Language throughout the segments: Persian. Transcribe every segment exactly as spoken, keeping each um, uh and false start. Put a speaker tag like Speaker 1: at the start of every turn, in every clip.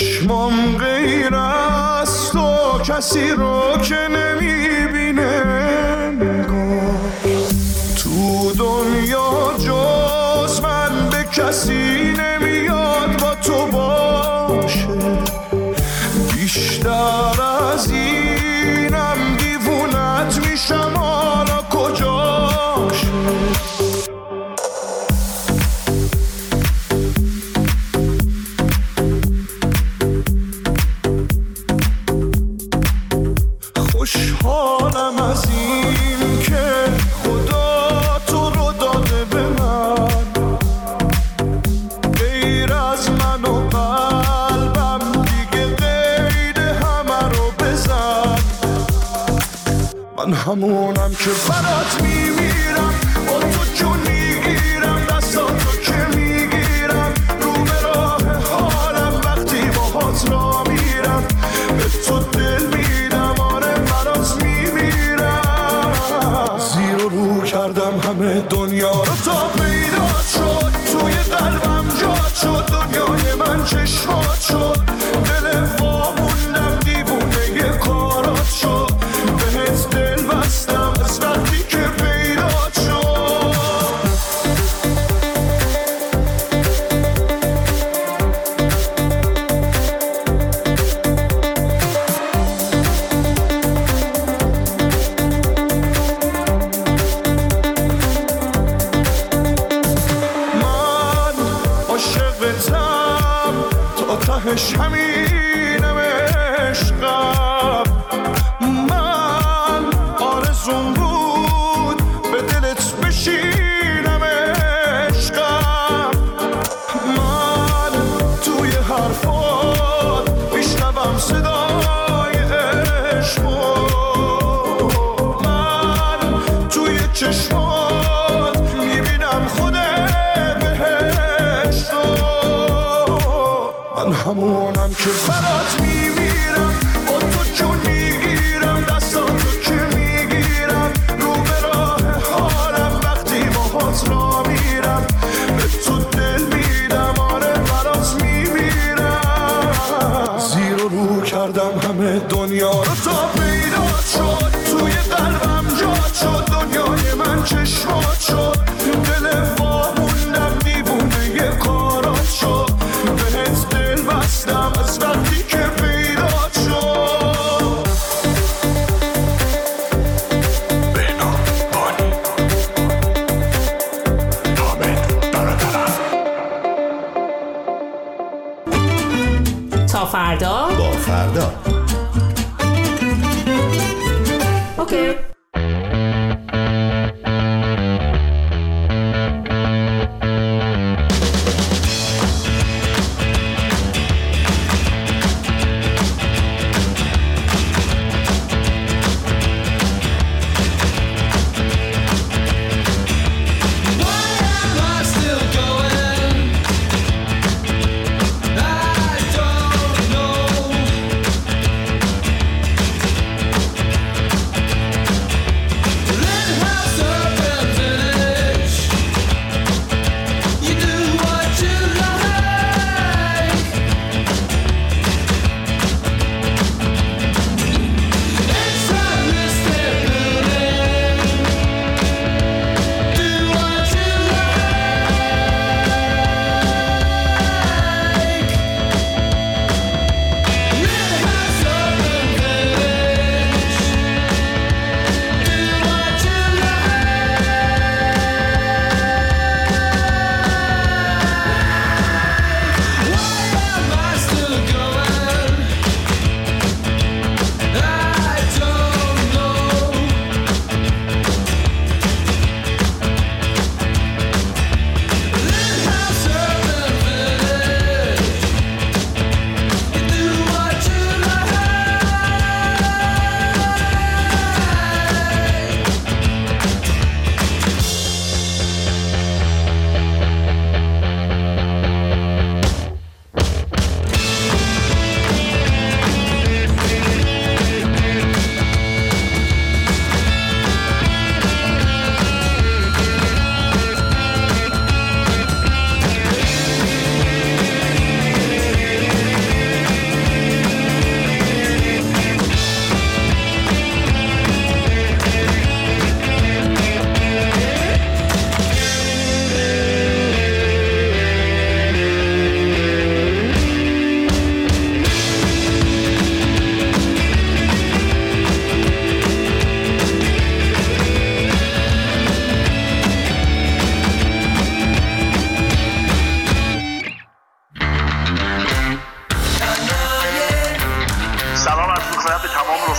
Speaker 1: چشمام غیر از تو کسی رو که نمیبینه، تو دنیا جز من به کسی نمیاد با تو باشه. بیشتر از اینم دیوونت میشم، حالا کجاشه؟ خوشحالم از این که خدا تو رو داده به من، غیر از من و قلبم دیگه غیر همه رو بزن. من همونم که برات میمیرم، با تو جون میگیرم، دستاتو که میگیرم، رو به راه حالم وقتی باهات را میرم، به تو دل میدم، آره برات میمیرم. زیر و رو کردم همه دنیا رو تا پیدا شد، توی قلبم جات شد، دنیای من چشمات شد، دل واموندم دیوونه یه کارات شد، بهت دل بستم از وقتی که پیدا شد. من عاشقتم تا تهش همینم عشقم، من آرزوم بود به دلت بشینم عشقم، من توی حرفات میشنوم صدای عشقو، من توی چشمات میبینم خود بهشتو. من همونم که برات میمیرم، با تو جون میگیرم، دستاتو که میگیرم، رو به راه حالم وقتی باهات را میرم، به تو دل میدم، آره برات میمیرم. زیر و رو کردم همه دنیا رو تا پیدا شد، توی قلبم جات شد، دنیای من چشمات شد، دل واموندم دیوونه یه کارات شد، بهت دل بستم از وقتی که پیدا شد. بهنام بانی حامد برادرم.
Speaker 2: تا فردا
Speaker 3: با فردا.
Speaker 2: اوکی.
Speaker 4: I don't know.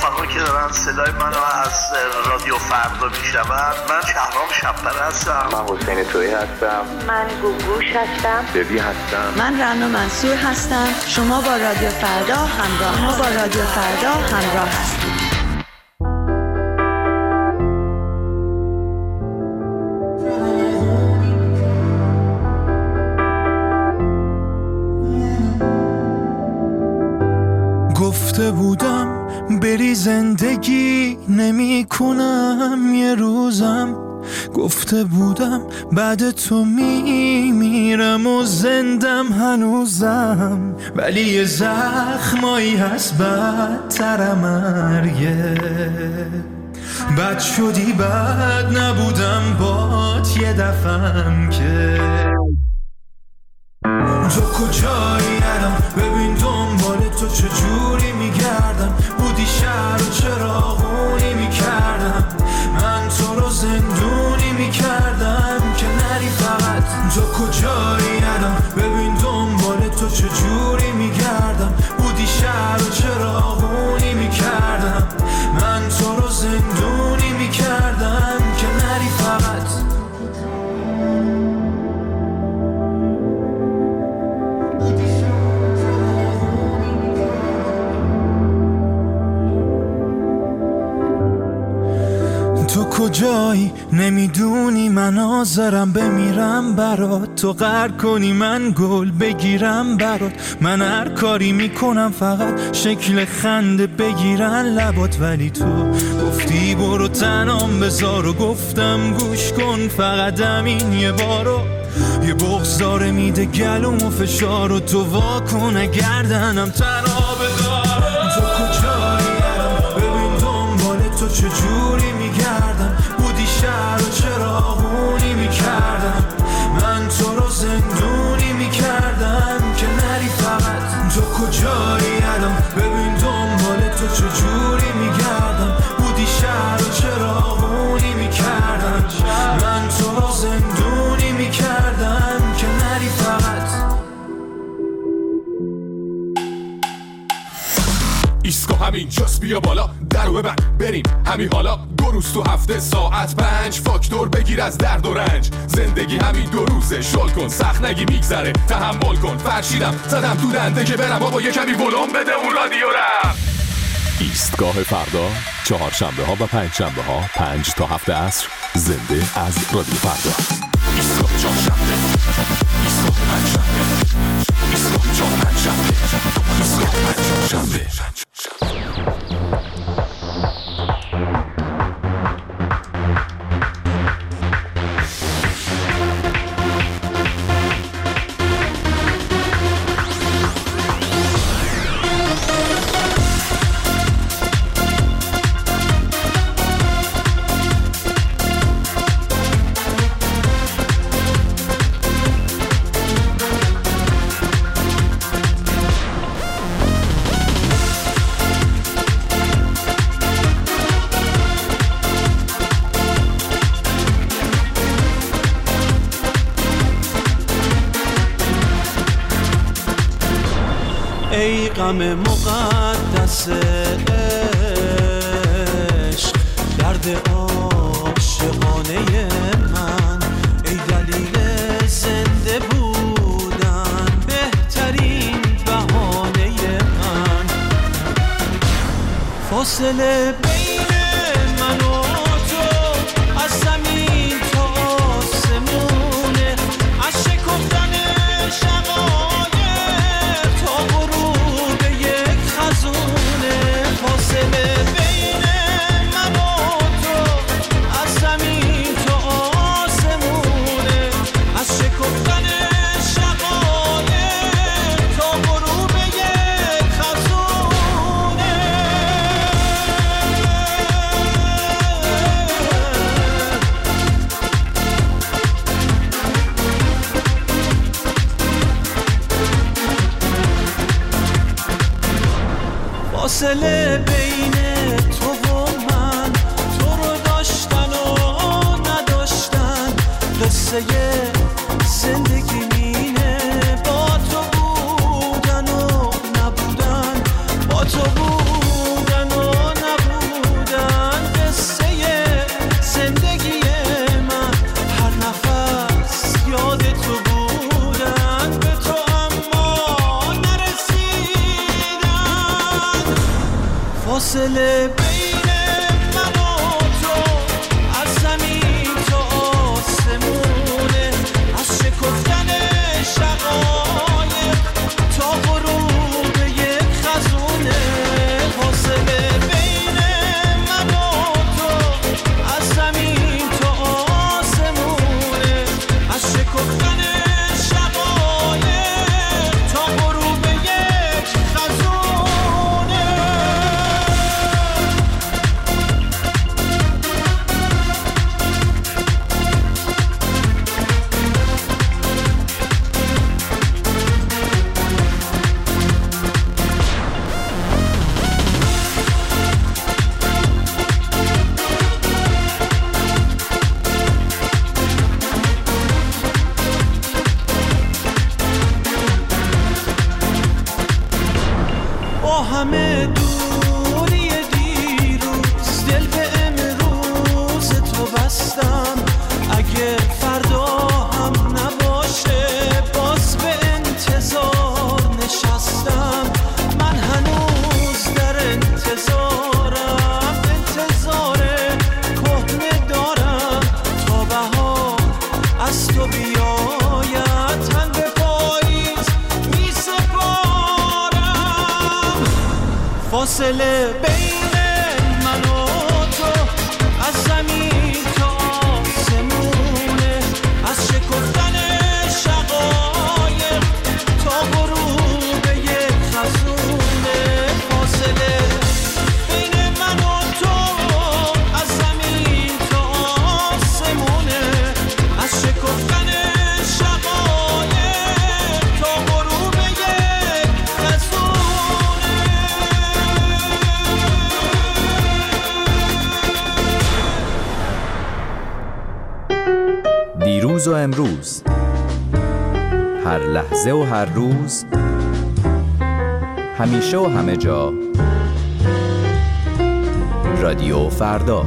Speaker 3: رفقا که دارن صدای منو از رادیو فردا میشنون. من شهرام شب‌پره هستم.
Speaker 4: من حسین تویی هستم.
Speaker 5: من گوگوش هستم.
Speaker 4: ببی هستم.
Speaker 2: من رنا منصور هستم. شما با رادیو فردا همراه ما با رادیو فردا همراه هستید.
Speaker 1: گفته بودم بری زندگی نمی کنم یه روزم، گفته بودم بعد تو می میرم و زندم هنوزم، ولی یه زخمایی هست بدتر مرگه. بد شدی بد نبودم بات یه دفعم که تو کجایی الان ببین دنبال تو چجوری میگردم، بودی شهر و چراغونی میکردم، من تو رو زندونی میکردم که نری فقط. تو کجایی الان ببین دنبال تو چجوری میگردم، بودی شهر و چراغونی میکردم، من تو رو زندونی میکردم که نری فقط. تو کجایی نمیدونی من حاضرم بمیرم برات، تو قهر کنی من گل بگیرم برات، من هر کاری میکنم فقط شکل خنده بگیرن لبات، ولی تو گفتی برو تنام بذار و گفتم گوش کن فقط همین یه بارو، یه بغض داره میده گلوم و فشار و تو واکن اگردنم تنها بذار. تو کجایی الان ببین دنبال تو چجوری میگردم، بودی شهر و چراغونی میکردم، من تو رو زندونی میکردم که نری فقط. تو کجایی الان ببین دنبال تو چجوری میگردم، بودی شهر و چراغونی میکردم، من تو رو زندونی میکردم که نری فقط.
Speaker 6: ایسکو همین جاست بیا بالا درو ببن بریم همین حالا، دو روز تو هفته ساعت پنج فاکتور بگیر از درد و رنج، زندگی همین دو روزه شل کن سخت نگی میگذره تحمل کن، فرشیدم زدم تو دنده که برم بابا یه کمی ولوم بده اون رادیو رم.
Speaker 7: ایستگاه فردا چهارشنبه ها و پنج شنبه ها پنج تا هفت عصر زنده از رادیو فردا.
Speaker 6: ایستگاه چهارشنبه ایستگاه پنجشنبه ایستگاه چهارشنبه ایستگاه پنجشنبه.
Speaker 1: ای غم مقدس عشق، درد عاشقانه من، ای دلیل زنده بودن، بهترین بهانه من، فاصله بین من و تو از زمین تا آسمونه، از شکفتن شقایق تا غروب یک خزونه، فاصله بین من و تو از زمین تا آسمونه، از شکفتن شقایق تا غروب یک خزونه. فاصله بین تو و من، تو رو داشتن و نداشتن، قصه زندگی مینه، با تو بودن و نبودن، با تو بودن و نبودن.
Speaker 8: فاصله بین من و تو از زمین تا آسمونه، از شکفتن شقایق تا غروب یک خزونه. فاصله بین من و تو از زمین تا آسمونه، از شکفتن شقایق تا غروب یک خزونه. با همه دوری دیروز دل به امروز تو بستم. اگه فردا هم نباشه باز به انتظار نشستم. من هنوز در انتظارم، انتظار کهنه دارم تا بهار از تو بیاید. تن به پاییز می سپارم. فاصله بین من و تو از زمین تا آسمونه، از شکفتن شقایق تا غروب یک خزونه. فاصله بین من و تو از زمین تا آسمونه، از شکفتن شقایق تا غروب یک خزونه.
Speaker 9: دیروز و امروز، هر لحظه و هر روز، همیشه و همه جا، رادیو فردا.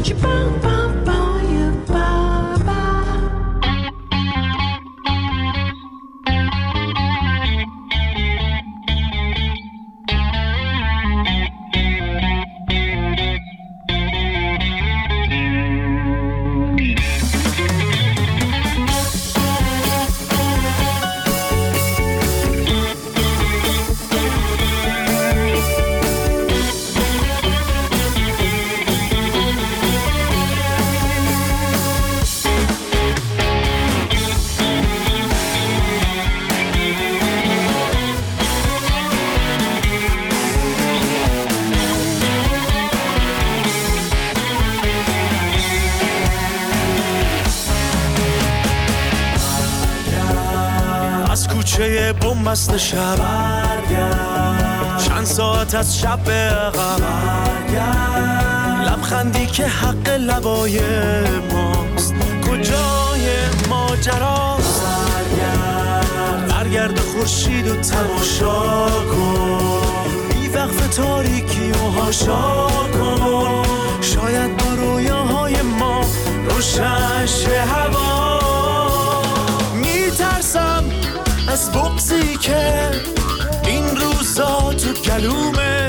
Speaker 8: کوچه بنبست شب چند ساعت از شب به عقب، لبخندی که حق لبای ماست، کجای ماجراست. برگرد خورشید و تماشا کن، بی وقف تاریکی و هاشا کن. شاید با رویاهای ما روشن شه هوا. میترسم از بغضی که این روزا تو گلومه،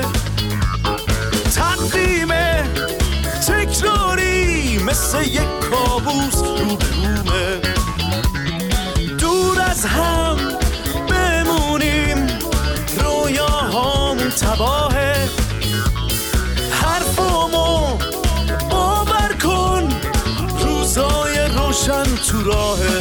Speaker 8: تقویمه تکراری مثل یک کابوس رو به رومه. دور از هم بمونیم، رویاهامون تباهه. حرفامو باور کن، روزای روشن تو راهه.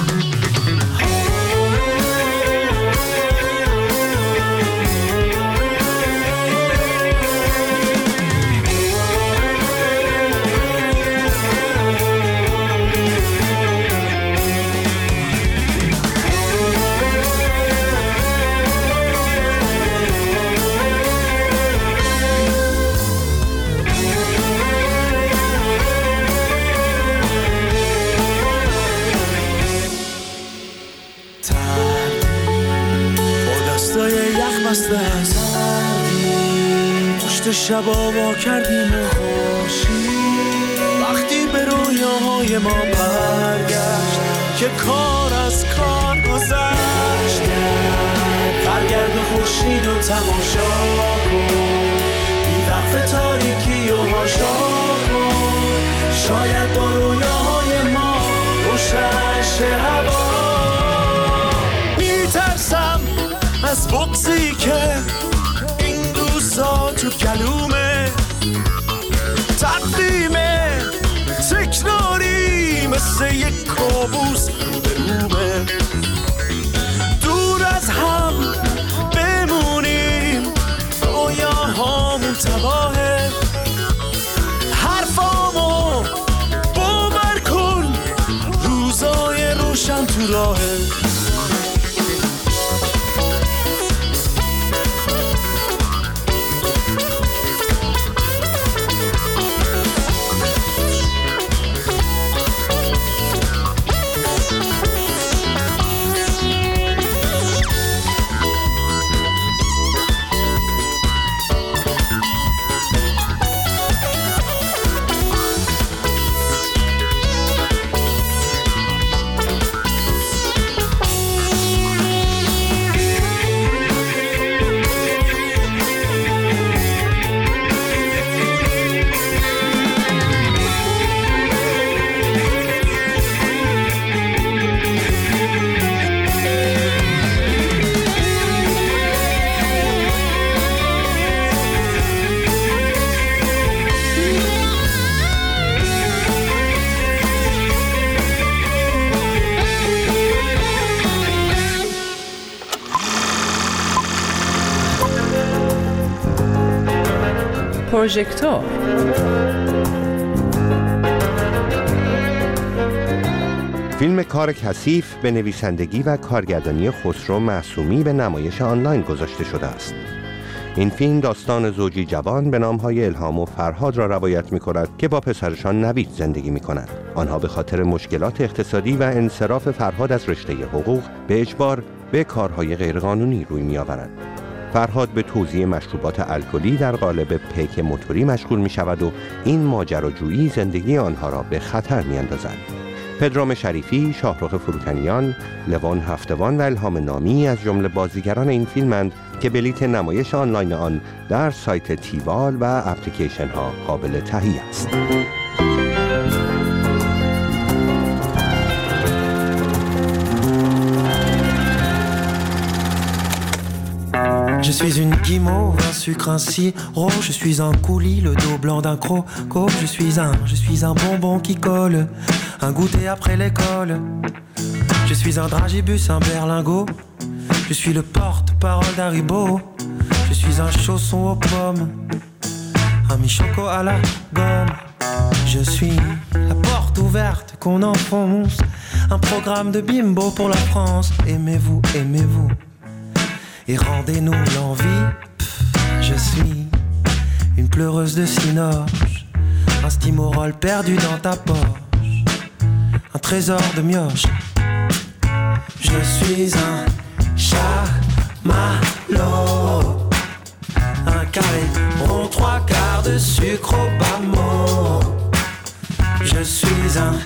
Speaker 8: پشت شبا وا کردیم و خوشی، وقتی به رویاهای ما برگشت که کار از کار گذشت. برگرد خورشید و تماشا کن، بی وقت وقف تاریکی و هاشا کن، شاید با رویاهای ما روشن شه هوا. میترسم از بغضی که این روزا تو کلومه، تقدیمه تکراری مثل یک کابوس رو به رومه. دور از هم بمونیم رویاهامون تباهه، حرفامو باور کن روزای روشن تو راهه.
Speaker 10: پروژکتور.
Speaker 11: فیلم کار کثیف به نویسندگی و کارگردانی خسرو معصومی به نمایش آنلاین گذاشته شده است. این فیلم داستان زوجی جوان به نامهای الهام و فرهاد را روایت می کند که با پسرشان نوید زندگی می کنند. آنها به خاطر مشکلات اقتصادی و انصراف فرهاد از رشته حقوق به اجبار به کارهای غیرقانونی روی می آورند. فرهاد به توزیع مشروبات الکلی در قالب پیک موتوری مشغول می شود و این ماجراجویی زندگی آنها را به خطر می اندازد. پدرام شریفی، شاهرخ فروتنیان، لوان هفتوان و الهام نامی از جمله بازیگران این فیلمند که بلیت نمایش آنلاین آن در سایت تیوال و اپلیکیشن ها قابل تهیه است.
Speaker 8: Je suis une guimauve, un sucre, un sirop. Je suis un coulis, le dos blanc d'un croco. Je suis un, je suis un bonbon qui colle, un goûter après l'école. Je suis un dragibus, un berlingot. Je suis le porte-parole d'Haribo. Je suis un chausson aux pommes, un mi-choco à la gomme. Je suis la porte ouverte qu'on enfonce, un programme de bimbo pour la France. Aimez-vous, aimez-vous et rendez-nous l'envie. Je suis une pleureuse de cinoche, un stimorol perdu dans ta poche, un trésor de mioche. Je suis un chamallow, un carré rond, trois quarts de sucre au bas mot. Je suis un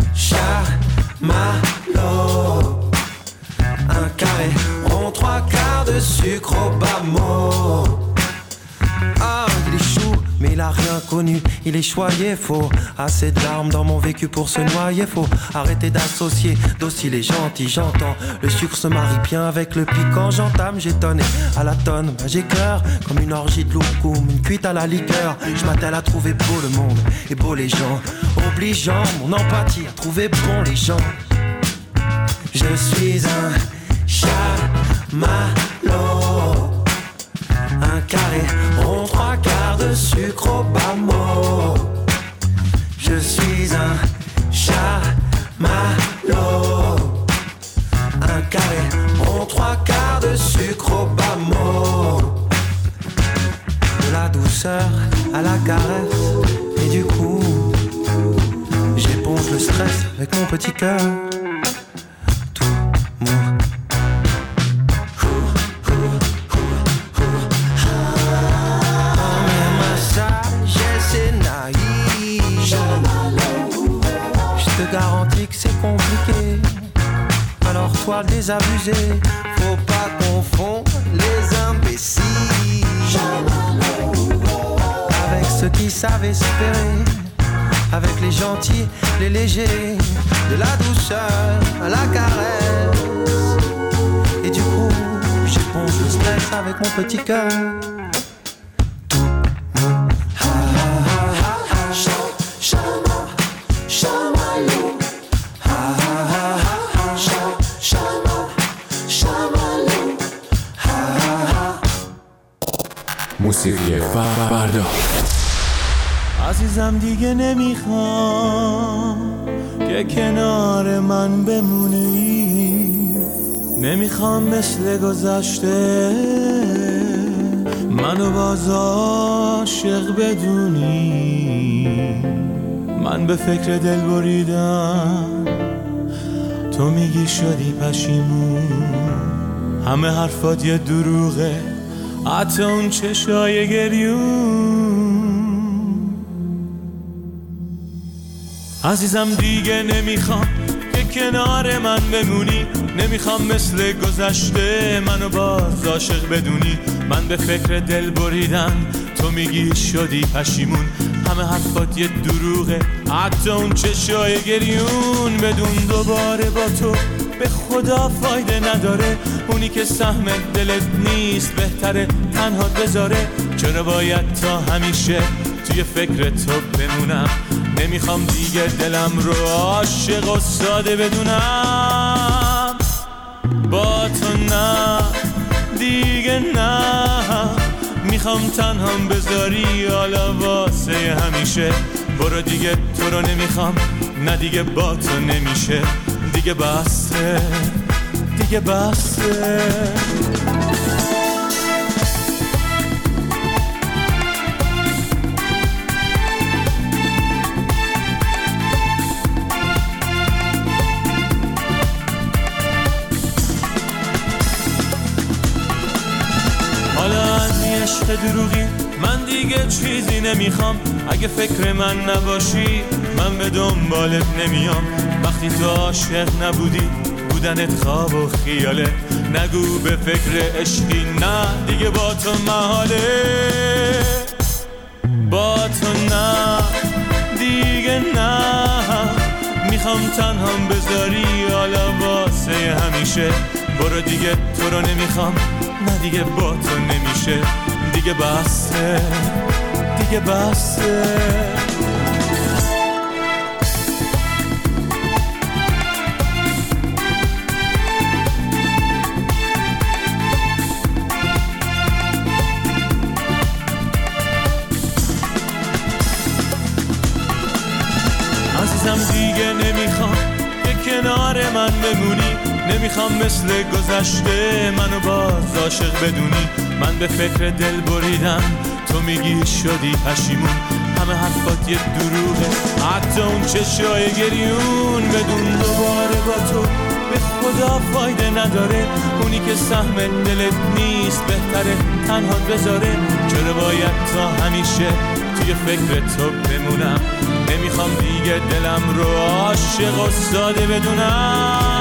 Speaker 8: chamallow, un carré rond, trois quarts de sucre au bas mot. Ah, il est chou, mais il a rien connu. Il est choyé, faux. Assez de larmes dans mon vécu pour se noyer, faux. Arrêtez d'associer, docile et gentil, j'entends. Le sucre se marie bien avec le piquant. J'entame, j'étonne à la tonne. Bah, j'ai cœur comme une orgie de loukoum, une cuite à la liqueur. Je m'attelle à trouver beau le monde et beau les gens, obligeant mon empathie à trouver bon les gens. Je suis un chamallow, un carré rond, trois quarts de sucre au bas mot. Je suis un chamallow, un carré rond, trois quarts de sucre au bas mot. De la douceur à la caresse, et du coup j'éponge le stress avec mon petit cœur. Garantis que c'est compliqué, alors toi le désabusé, faut pas confondre les imbéciles
Speaker 12: qui savent espérer, avec les gentils, les légers, de la douceur à la caresse. Et du coup, j'éponge le stress avec mon petit cœur.
Speaker 7: موسیقی فردا.
Speaker 8: عزیزم دیگه نمیخوام که کنار من بمونی، نمیخوام مثل گذشته منو باز عاشق بدونی. من به فکر دل بریدم، تو میگی شدی پشیمون، همه حرفات یه دروغه، حتی اون چشای گریون. عزیزم دیگه نمیخوام که کنار من بمونی، نمیخوام مثل گذشته منو باز عاشق بدونی. من به فکر دل بریدم، تو میگی شدی پشیمون، همه حرفات یه دروغه، حتی اون چشای گریون. بدون دوباره با تو به خدا فایده نداره، اونی که سهم دلت نیست بهتره تنها بذاره. چرا باید تا همیشه توی فکر تو بمونم؟ نمیخوام دیگه دلم رو عاشق و ساده بدونم. با تو نه دیگه نه، میخوام تنهام بذاری حالا واسه همیشه. برو دیگه تو رو نمیخوام، نه دیگه با تو نمیشه، دیگه بسه دیگه بسه. عشق دروغی من دیگه چیزی نمیخوام، اگه فکر من نباشی من به دنبالت نمیام. وقتی تو عاشق نبودی بودنت خواب و خیاله، نگو به فکر عشقی، نه دیگه با تو محاله. با تو نه دیگه نه، میخوام تنهام بذاری حالا واسه همیشه. برو دیگه تو رو نمیخوام، نه دیگه با تو نمیشه، دیگه بسه دیگه بسه. عزیزم دیگه نمیخوام که کنار من بمونی، نمیخوام مثل گذشته منو باز عاشق بدونی. من به فکر دل بریدم، تو میگی شدی پشیمون، همه حرفات یه دروغه، حتی اون چشای گریون. بدون دوباره با تو به خدا فایده نداره، اونی که سهم دلت نیست بهتره تنها بذاره. چرا باید تا همیشه توی فکر تو بمونم؟ نمیخوام دیگه دلم رو عاشق و ساده بدونم.